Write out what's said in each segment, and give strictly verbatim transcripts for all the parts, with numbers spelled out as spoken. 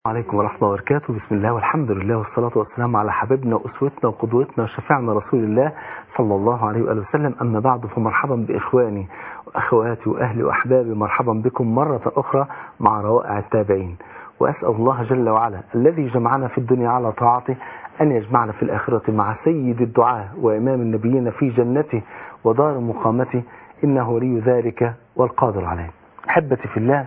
عليكم ورحمة الله وبركاته. بسم الله والحمد لله والصلاة والسلام على حبيبنا وأسوتنا وقدوتنا وشفيعنا رسول الله صلى الله عليه وآله وسلم. أما بعد، فمرحبا بإخواني وأخواتي وأهلي وأحبابي، مرحبا بكم مرة أخرى مع روائع التابعين. وأسأل الله جل وعلا الذي جمعنا في الدنيا على طاعته أن يجمعنا في الآخرة مع سيد الدعاة وإمام النبيين في جنته ودار مقامته، إنه ولي ذلك والقادر عليه. أحبتي في الله،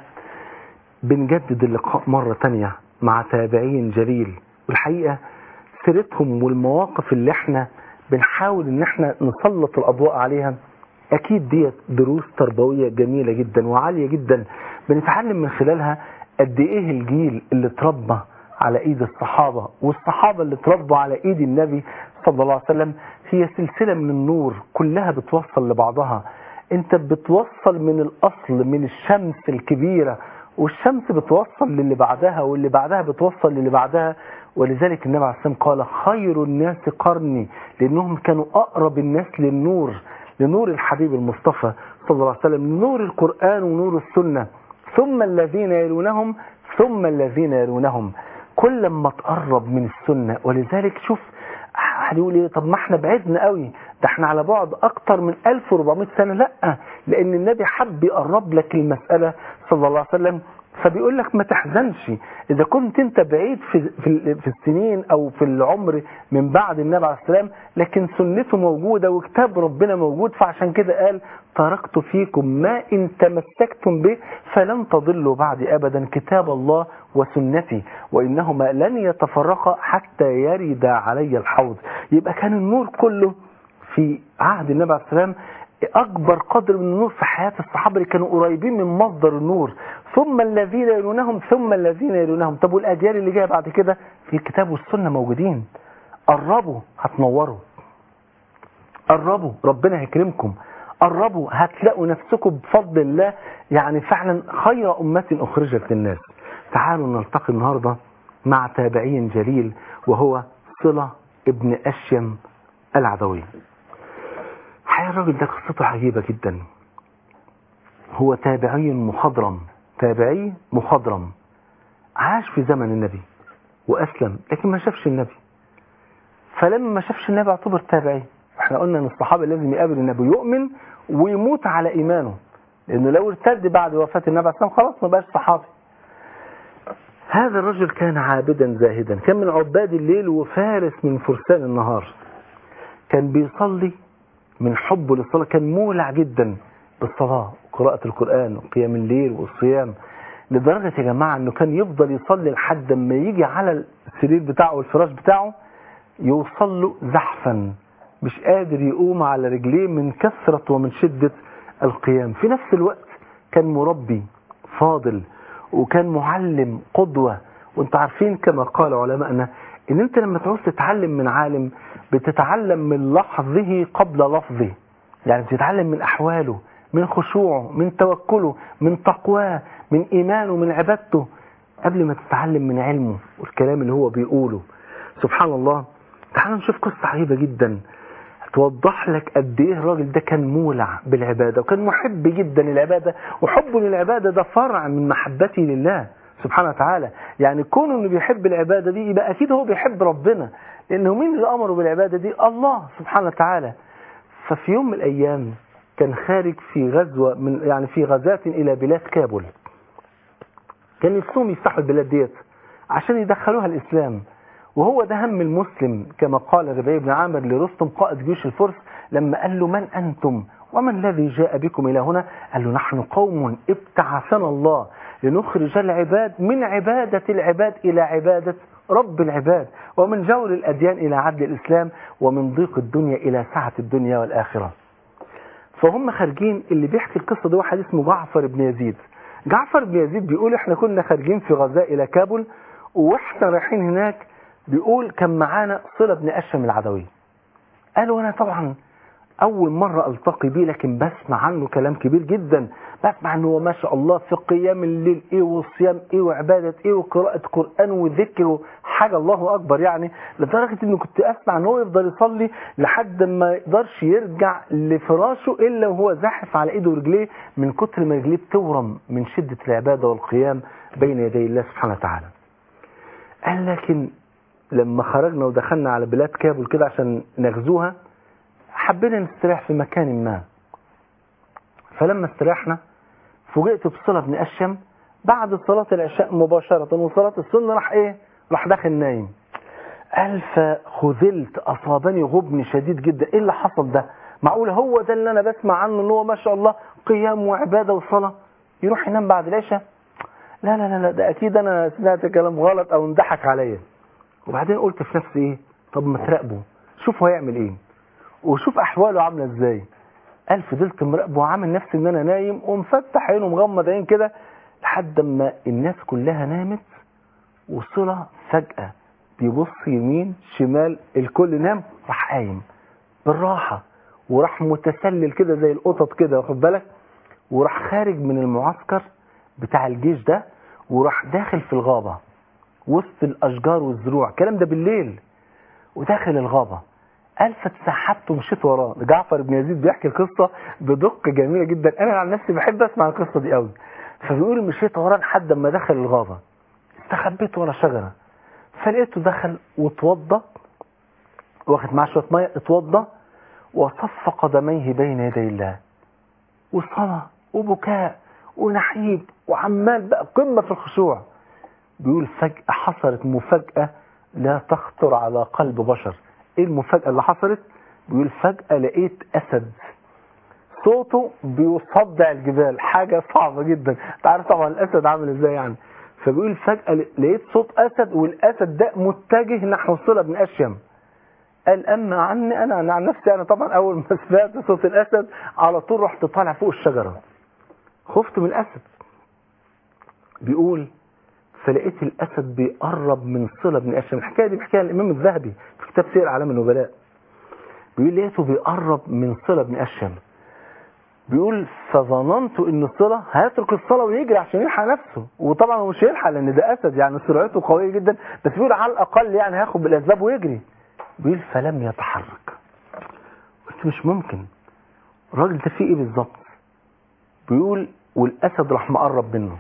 بنجدد اللقاء مرة تانية مع تابعين جليل، والحقيقة سيرتهم والمواقف اللي احنا بنحاول ان احنا نسلط الأضواء عليها أكيد دي دروس تربوية جميلة جدا وعالية جدا، بنتعلم من خلالها قد ايه الجيل اللي اتربى على ايد الصحابة والصحابة اللي اتربوا على ايد النبي صلى الله عليه وسلم هي سلسلة من النور كلها بتوصل لبعضها. انت بتوصل من الأصل، من الشمس الكبيرة، والشمس بتوصل للي بعدها، واللي بعدها بتوصل للي بعدها. ولذلك النبي عليه الصلاة والسلام قال خير الناس قرني، لأنهم كانوا أقرب الناس للنور، لنور الحبيب المصطفى صلى الله عليه وسلم، لنور القرآن ونور السنة، ثم الذين يلونهم ثم الذين يلونهم. كل ما تقرب من السنة. ولذلك شوف هنقول ايه، طب ما احنا بعدنا قوي، ده احنا على بعد اكتر من ألف وأربعمائة سنة. لا، لان النبي حب يقرب لك المسألة صلى الله عليه وسلم، فبيقول لك ما تحزنش اذا كنت انت بعيد في في في السنين او في العمر من بعد النبي عليه السلام، لكن سنته موجودة وكتاب ربنا موجود. فعشان كده قال تركت فيكم ما ان تمسكتم به فلن تضلوا بعد ابدا، كتاب الله وسنتي، وانهما لن يتفرقا حتى يرد علي الحوض. يبقى كان النور كله في عهد النبي عليه السلام، أكبر قدر من النور في حياة الصحابة اللي كانوا قريبين من مصدر النور، ثم الذين يلونهم ثم الذين يلونهم. طب والأجيال اللي جايه بعد كده في الكتاب والسنة موجودين، قربوا هتنوروا، قربوا ربنا هيكرمكم، قربوا هتلاقوا نفسكم بفضل الله يعني فعلا خير أمة أخرجت للناس. تعالوا نلتقي النهاردة مع تابعين جليل، وهو صلة ابن أشيم العدوي. حقيقة الراجل ده قصته عجيبة جدا. هو تابعي مخضرم، تابعي مخضرم، عاش في زمن النبي وأسلم، لكن ما شافش النبي. فلما ما شافش النبي اعتبر تابعي. احنا قلنا ان الصحابة لازم يقابل النبي يؤمن ويموت على إيمانه، لأنه لو ارتد بعد وفاة النبي عليه السلام خلاص ما بقاش صحابي. هذا الرجل كان عابدا زاهدا، كان من عباد الليل وفارس من فرسان النهار. كان بيصلي من حبه للصلاة، كان مولع جدا بالصلاة وقراءة القرآن وقيام الليل والصيام، لدرجة يا جماعة انه كان يفضل يصلي لحد ما يجي على السرير بتاعه والفراش بتاعه يوصل له زحفا، مش قادر يقوم على رجليه من كثرة ومن شدة القيام. في نفس الوقت كان مربي فاضل، وكان معلم قدوة. وانت عارفين كما قال علماءنا ان انت لما تعوز تتعلم من عالم بتتعلم من لحظه قبل لفظه، يعني بتتعلم من أحواله، من خشوعه، من توكله، من تقواه، من إيمانه، من عبادته، قبل ما تتعلم من علمه والكلام اللي هو بيقوله. سبحان الله. تعالوا نشوف قصة عجيبة جدا توضح لك قد ايه الراجل ده كان مولع بالعبادة، وكان محب جدا للعبادة، وحبه للعبادة ده فرع من محبته لله سبحانه وتعالى. يعني كونه انه بيحب العبادة دي يبقى اكيد هو بيحب ربنا، لانه مين اللي امره بالعبادة دي؟ الله سبحانه وتعالى. ففي يوم من الايام كان خارج في غزوة من يعني في غزات الى بلاد كابول، كان يصوم يفتحوا البلاد ديت عشان يدخلوها الاسلام، وهو ده هم المسلم كما قال ربيع بن عامر لرستم قائد جيش الفرس لما قال له من أنتم ومن الذي جاء بكم إلى هنا؟ قال له نحن قوم ابتعثنا الله لنخرج العباد من عبادة العباد إلى عبادة رب العباد، ومن جور الأديان إلى عدل الإسلام، ومن ضيق الدنيا إلى سعة الدنيا والآخرة. فهم خارجين. اللي بيحكي القصة ده واحد اسمه جعفر بن يزيد. جعفر بن يزيد بيقول احنا كنا خارجين في غزاء إلى كابول، واحنا رايحين هناك بيقول كان معانا صلة بن أشيم العدوي. قالوا أنا طبعا أول مرة ألتقي بيه، لكن بسمع عنه كلام كبير جدا، بسمع أنه ما شاء الله في قيام الليل إيه والصيام إيه وعبادة إيه وقراءة قرآن وذكر حاجة الله أكبر، يعني لدرجة أنه كنت أسمع أنه يفضل يصلي لحد ما يقدرش يرجع لفراشه إلا وهو زاحف على إيده ورجليه من كتر ما رجليه بتورم من شدة العبادة والقيام بين يدي الله سبحانه وتعالى. قال لكن لما خرجنا ودخلنا على بلاد كابول كده عشان نغزوها حبينا نستريح في مكان ما. فلما استريحنا فوجئت بصلة بن أشيم بعد صلاة العشاء مباشرة وصلاة السنة راح ايه راح داخل نايم. قال فخذلت، أصابني غبن شديد جدا. ايه اللي حصل ده؟ معقول هو ده اللي انا بسمع عنه ان هو ما شاء الله قيام وعبادة وصلاة يروح ينام بعد العشاء؟ لا لا لا ده اكيد انا سمعت كلام غلط او انضحك عليا. وبعدين قلت في نفسي ايه، طب ما تراقبه شوف هو يعمل ايه وشوف احواله عامله ازاي. قال فضلت مراقبه وعامل نفسي ان انا نايم ومفتح عينه ومغمض عين كده لحد ما الناس كلها نامت، وصلة فجأة بيبص يمين شمال الكل نام، راح قايم بالراحة وراح متسلل كده زي القطط كده واخد بالك، وراح خارج من المعسكر بتاع الجيش ده وراح داخل في الغابة وسط الأشجار والزروع. الكلام ده بالليل وداخل الغابة. قال فتسحبت ومشيت وراه. جعفر بن يزيد بيحكي القصة بدقة جميلة جدا، أنا عن نفسي بحب أسمع القصة دي قوي. فبيقول مشيت وراه لحد ما دخل الغابة، استخبيت ورا شجرة فلقيته دخل واتوضى واخد معاه شوية مية، اتوضى وصف قدميه بين يدي الله وصلاة وبكاء ونحيب وعمال بقى قمة في الخشوع. بيقول فجأة حصلت مفاجأة لا تخطر على قلب بشر. ايه المفاجأة اللي حصلت؟ بيقول فجأة لقيت أسد صوته بيصدع الجبال، حاجة صعبة جدا. تعرف طبعا الأسد عامل ازاي يعني. فبيقول فجأة لقيت صوت أسد والأسد ده متجه نحو صلة بن أشيم. قال أما عني أنا عن نفسي أنا طبعا أول ما سمعت صوت الأسد على طول رحت طالع فوق الشجرة، خفت من الأسد. بيقول فلقيت الأسد بيقرب من صلة بن أشيم. الحكاية دي بيحكيها الإمام الذهبي في كتاب سير أعلام النبلاء. بيقول لقيته بيقرب من صلة بن أشيم. بيقول فظننت ان صلة هيترك الصلاة ويجري عشان يلحق نفسه، وطبعا هو مش هيلحق لان ده أسد يعني سرعته قوية جدا، بس بيقول على الأقل يعني هياخد بالأسباب ويجري. بيقول فلم يتحرك. قلت مش ممكن، الراجل ده فيه ايه بالظبط؟ بيقول والأسد راح مقرب منه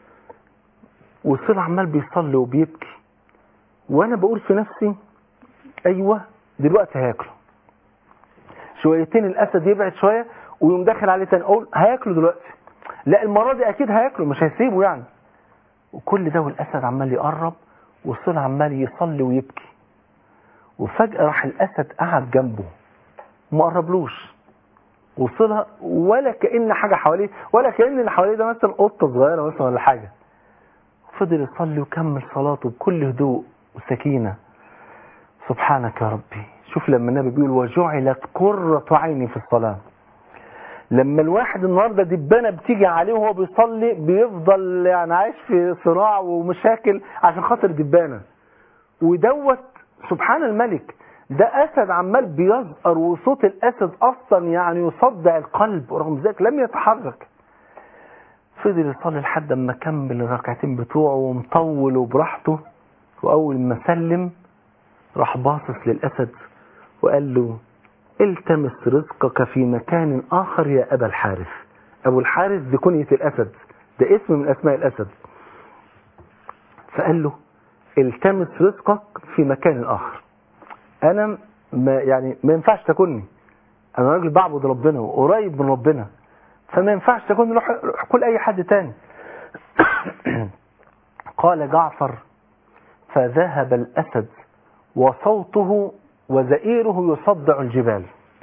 وصلة عمال بيصلي وبيبكي، وانا بقول في نفسي ايوه دلوقتي هياكله. شويتين الأسد يبعد شوية ويوم داخل عليه تاني، اقول هياكله دلوقتي، لا المرة دي اكيد هياكله مش هيسيبه يعني. وكل ده والأسد عمال يقرب والصلة عمال يصلي ويبكي. وفجأة راح الأسد قعد جنبه وما قربلوش، وصلة ولا كأن حاجة حواليه، ولا كأن اللي حواليه ده مثلا قطة صغيرة مثلا ولا حاجة. فضل يصلي وكمل صلاته بكل هدوء وسكينة. سبحانك يا ربي. شوف لما النبي بيقول وجعلت قرة عيني في الصلاة. لما الواحد النهاردة دبانة بتيجي عليه وهو بيصلي بيفضل يعني عايش في صراع ومشاكل عشان خاطر دبانة، ودوت سبحان الملك ده أسد عمال بيزقر، وصوت الأسد أصلا يعني يصدع القلب، ورغم ذلك لم يتحرك. فضل يصلي لحد ما كمل الركعتين بتوعه ومطول وبراحته. وأول ما سلم راح باصص للأسد وقال له التمس رزقك في مكان آخر يا أبا الحارث. أبو الحارث دي كنية الأسد، ده اسم من أسماء الأسد. فقال له التمس رزقك في مكان آخر، أنا ما يعني ما ينفعش تكوني، أنا راجل بعبد ربنا وقريب من ربنا، فما ينفعش تكوني روح كل أي حد تاني. قال جعفر فذهب الأسد وصوته وزئيره يصدع الجبال.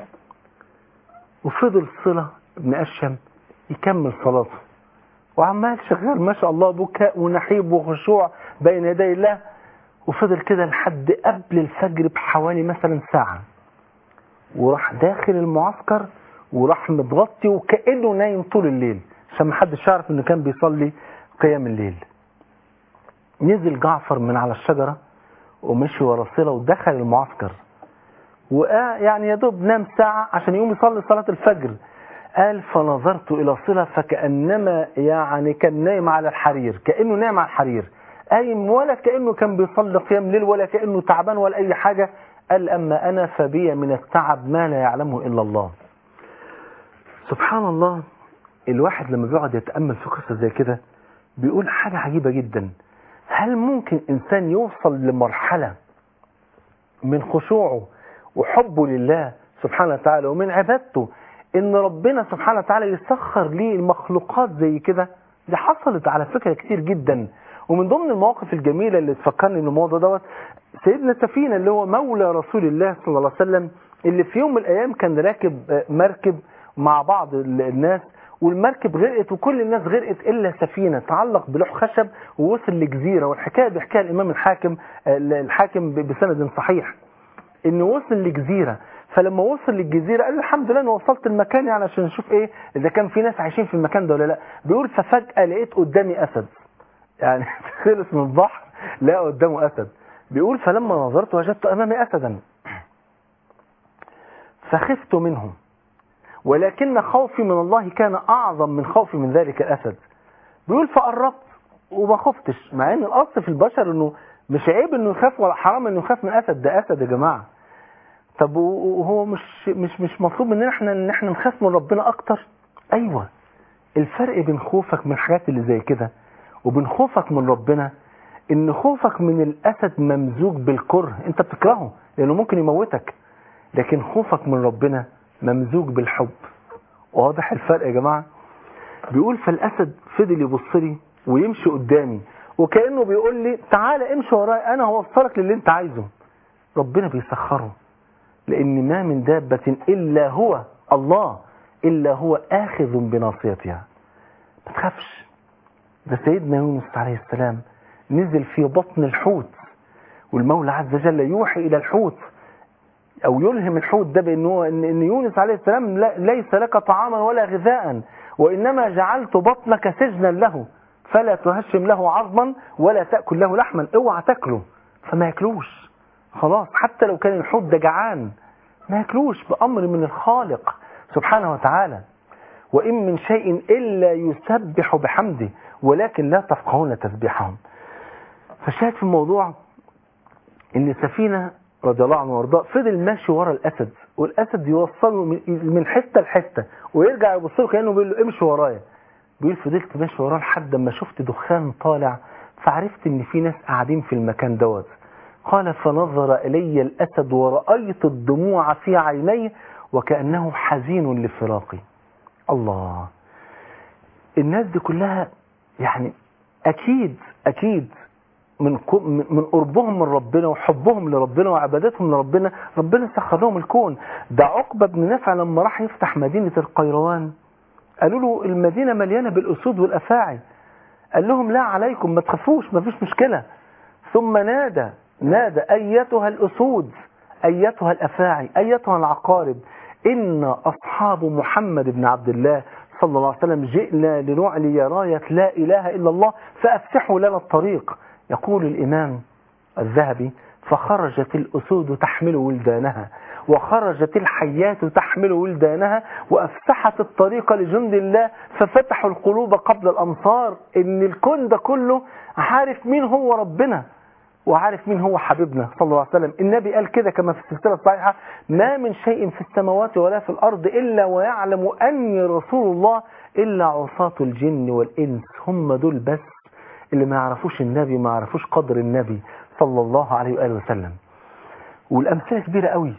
وفضل صلة بن أشيم يكمل صلاته وعمال شغال ما شاء الله بكاء ونحيب وخشوع بين يدي الله. وفضل كده لحد قبل الفجر بحوالي مثلا ساعة، وراح داخل المعسكر وراح متغطي وكأنه نايم طول الليل عشان ما حدش يعرف انه كان بيصلي قيام الليل. نزل جعفر من على الشجرة ومشي ورا صلة ودخل المعسكر، ويعني يا دوب نام ساعة عشان يقوم يصلي صلاة الفجر. قال فنظرت إلى صلة فكأنما يعني كان نايم على الحرير، كأنه نايم على الحرير قايم، ولا كأنه كان بيصلي قيام ليل ولا كأنه تعبان ولا أي حاجة. قال أما أنا فبي من التعب ما لا يعلمه إلا الله. سبحان الله. الواحد لما بيقعد يتأمل في قصة زي كده بيقول حاجة عجيبة جدا. هل ممكن إنسان يوصل لمرحلة من خشوعه وحبه لله سبحانه وتعالى ومن عبادته إن ربنا سبحانه وتعالى يسخر ليه المخلوقات زي كده؟ دي حصلت على فكرة كتير جدا. ومن ضمن المواقف الجميلة اللي تفكرني بالموضوع دوت سيدنا سفينة اللي هو مولى رسول الله صلى الله عليه وسلم، اللي في يوم من الأيام كان راكب مركب مع بعض الناس، والمركب غرقت وكل الناس غرقت إلا سفينة تعلق بلوح خشب ووصل لجزيرة. والحكاية بيحكيها الإمام الحاكم الحاكم بسند صحيح إنه وصل لجزيرة. فلما وصل للجزيرة قال الحمد لله أنا وصلت المكان يعني عشان نشوف إيه إذا كان في ناس عايشين في المكان ده ولا لا. بيقول ففجأة لقيت قدامي أسد، يعني خلص من البحر لا قدامه أسد. بيقول فلما نظرت وجدت أمامي أسدا فخفت منه، ولكن خوفي من الله كان أعظم من خوفي من ذلك الأسد. بيقول فقربت وما خفتش، مع ان الأصل في البشر انه مش عيب انه يخاف ولا حرام انه يخاف من أسد، ده أسد يا جماعة. طب وهو مش مش مش مطلوب مننا احنا ان احنا نخاف من ربنا اكتر؟ ايوه. الفرق بين خوفك من الحاجات اللي زي كده وبين خوفك من ربنا ان خوفك من الأسد ممزوج بالكره، انت بتكرهه لانه ممكن يموتك، لكن خوفك من ربنا ممزوج بالحب. واضح الفرق يا جماعة؟ بيقول فالأسد فضل يبص لي ويمشي قدامي وكأنه بيقول لي تعالى امشي ورايا انا هوصلك للي انت عايزه. ربنا بيسخره، لان ما من دابة الا هو الله الا هو آخذ بناصيتها. ما تخافش. ده سيدنا يونس عليه السلام نزل في بطن الحوت، والمولى عز وجل يوحي الى الحوت او يلهم الحوت ده بانه ان يونس عليه السلام ليس لك طعاما ولا غذاء، وانما جعلت بطنك سجنا له فلا تهشم له عظما ولا تأكل له لحما. اوعى تاكله، فما ياكلوش خلاص. حتى لو كان الحوت ده جعان ما ياكلوش بأمر من الخالق سبحانه وتعالى. وإن من شيء إلا يسبح بحمده ولكن لا تفقهون تسبيحهم. فشاهد في الموضوع ان سفينة رضي الله عنه وارضاه فضل ماشي ورا الأسد، والأسد يوصله من حتة لحتة ويرجع يبصله كأنه بيقول له امشي ورايا. بيقول فضلت ماشي وراه لحد ما شفت دخان طالع فعرفت ان في ناس قاعدين في المكان دوت. قال فنظر إلي الأسد ورأيت الدموع في عينيه وكأنه حزين لفراقي. الله. الناس دي كلها يعني أكيد أكيد من من قربهم من ربنا وحبهم لربنا وعبادتهم لربنا ربنا سخر لهم الكون. ده عقبة بن نافع لما راح يفتح مدينة القيروان قالوا له المدينة مليانة بالأسود والأفاعي، قال لهم لا عليكم ما تخافوش ما فيش مشكلة. ثم نادى نادى أيتها الأسود أيتها الأفاعي أيتها العقارب إن أصحاب محمد بن عبد الله صلى الله عليه وسلم جئنا لنعلي راية لا إله إلا الله فأفتحوا لنا الطريق. يقول الإمام الذهبي فخرجت الأسود تحمل ولدانها وخرجت الحيات تحمل ولدانها وأفسحت الطريق لجند الله ففتحوا القلوب قبل الأمصار. إن الكون ده كله عارف مين هو ربنا وعارف مين هو حبيبنا صلى الله عليه وسلم. النبي قال كده كما في السلسلة الصحيحة ما من شيء في السماوات ولا في الأرض إلا ويعلم أني رسول الله إلا عصاة الجن والإنس. هم دول بس اللي ما يعرفوش النبي ما يعرفوش قدر النبي صلى الله عليه وآله وسلم. والأمثلة كبيرة قوي.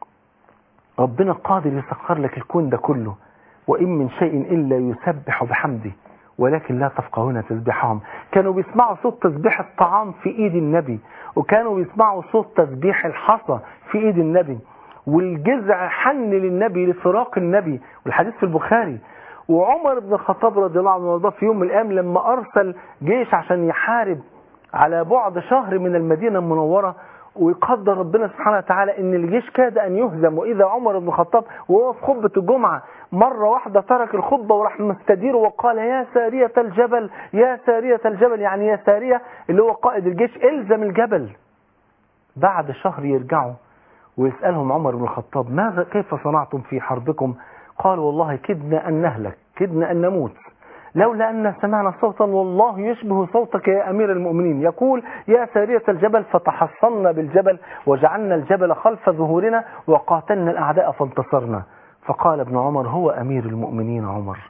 ربنا قادر يسخر لك الكون ده كله. وإن من شيء إلا يسبح بحمده ولكن لا تفقهون تسبيحهم. كانوا بيسمعوا صوت تسبيح الطعام في ايد النبي وكانوا بيسمعوا صوت تسبيح الحصى في ايد النبي، والجزع حن للنبي لفراق النبي، والحديث في البخاري. وعمر بن الخطاب رضي الله عنه وارضاه في يوم من الايام لما ارسل جيش عشان يحارب على بعد شهر من المدينة المنورة ويقدر ربنا سبحانه وتعالى ان الجيش كاد ان يهزم، واذا عمر بن الخطاب وهو في خطبة الجمعة مرة واحدة ترك الخطبة وراح مستدير وقال يا سارية الجبل يا سارية الجبل، يعني يا سارية اللي هو قائد الجيش الزم الجبل. بعد شهر يرجعوا ويسألهم عمر بن الخطاب ماذا كيف صنعتم في حربكم؟ قالوا والله كدنا أن نهلك كدنا أن نموت لولا أن سمعنا صوتا والله يشبه صوتك يا أمير المؤمنين يقول يا سارية الجبل فتحصنا بالجبل وجعلنا الجبل خلف ظهورنا وقاتلنا الأعداء فانتصرنا. فقال ابن عمر هو أمير المؤمنين عمر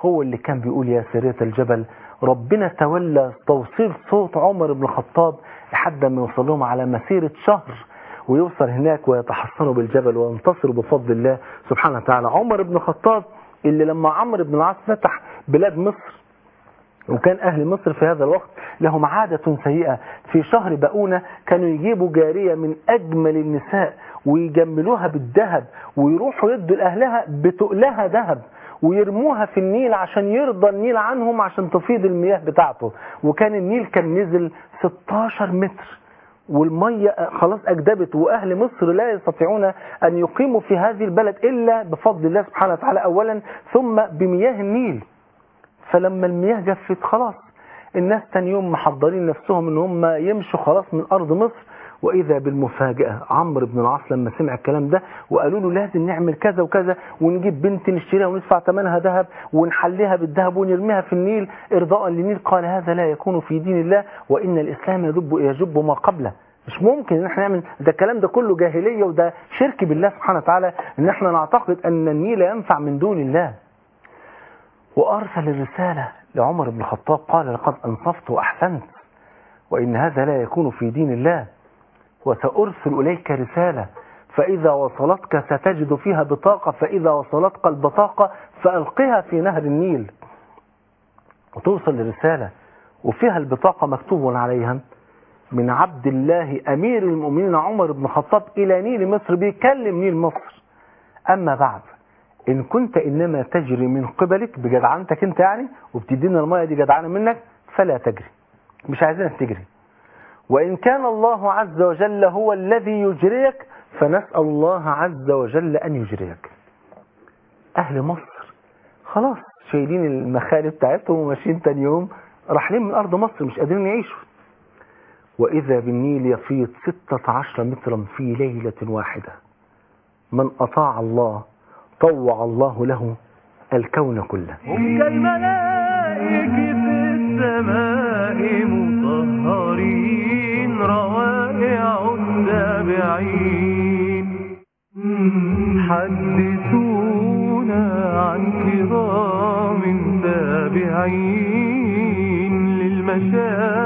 هو اللي كان بيقول يا سرية الجبل. ربنا تولى توصيل صوت عمر بن الخطاب لحد ما يوصل لهم على مسيرة شهر، ويوصل هناك ويتحصنوا بالجبل وينتصروا بفضل الله سبحانه وتعالى. عمر بن الخطاب اللي لما عمرو بن العاص فتح بلاد مصر، وكان أهل مصر في هذا الوقت لهم عادة سيئة، في شهر بقونة كانوا يجيبوا جارية من أجمل النساء ويجملوها بالذهب ويروحوا يدوا لأهلها بتقلها ذهب ويرموها في النيل عشان يرضى النيل عنهم عشان تفيض المياه بتاعته. وكان النيل كان نزل ستاشر متر والمية خلاص أجدبت، وأهل مصر لا يستطيعون أن يقيموا في هذه البلد إلا بفضل الله سبحانه وتعالى أولا، ثم بمياه النيل. فلما المياه جفت خلاص الناس تاني يوم محضرين نفسهم ان هم يمشوا خلاص من أرض مصر. وإذا بالمفاجأة عمرو بن العاص لما سمع الكلام ده وقالوا له لازم نعمل كذا وكذا ونجيب بنت نشتريها وندفع ثمنها ذهب ونحليها بالذهب ونرميها في النيل إرضاء للنيل، قال هذا لا يكون في دين الله وإن الإسلام يجب, يجب ما قبله. مش ممكن ان احنا نعمل ده، الكلام ده كله جاهلية وده شرك بالله سبحانه وتعالى ان احنا نعتقد ان النيل ينفع من دون الله. وأرسل الرسالة لعمر بن الخطاب قال لقد أنصفت وأحسنت وإن هذا لا يكون في دين الله، وسأرسل إليك رسالة فإذا وصلتك ستجد فيها بطاقة، فإذا وصلتك البطاقة فألقها في نهر النيل. وتوصل الرسالة وفيها البطاقة مكتوب عليها من عبد الله أمير المؤمنين عمر بن الخطاب إلى نيل مصر، بيكلم نيل مصر. أما بعد، إن كنت إنما تجري من قبلك بجدعنتك أنت يعني وبتدينا المية دي جدعانة منك فلا تجري، مش عايزينك تجري. وإن كان الله عز وجل هو الذي يجريك فنسأل الله عز وجل أن يجريك. أهل مصر خلاص شايلين المخالب بتاعتهم وماشيين تاني يوم راحلين من أرض مصر مش قادرين يعيشوا. وإذا بالنيل يفيض ستة عشر مترا في ليلة واحدة. من أطاع الله طوع الله له الكون كله. هم كالملائكة في السماء مطهرين روائع التابعين، حدثونا عن كرام تابعين للمشايخ